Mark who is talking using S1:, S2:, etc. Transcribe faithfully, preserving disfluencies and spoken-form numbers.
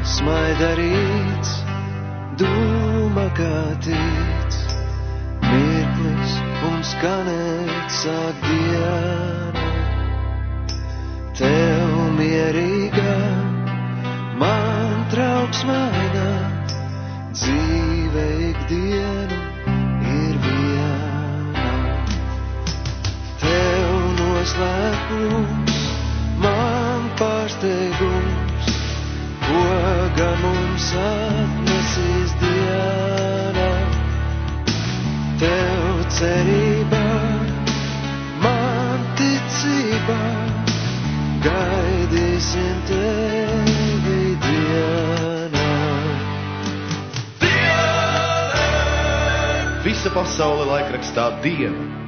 S1: smaida rīts, dūma kā tīts, mirklis un skanēt sāk diena. Tev mierīgā, man trauksmainā, dzīve ikdienu ir viena. Tev noslēpums, man pārsteigums, ko gan mums atnesīs diena. Tev cerībā, man ticībā, gaidīsim tevi dienā.
S2: Visa pasaule laikrakstā Diena.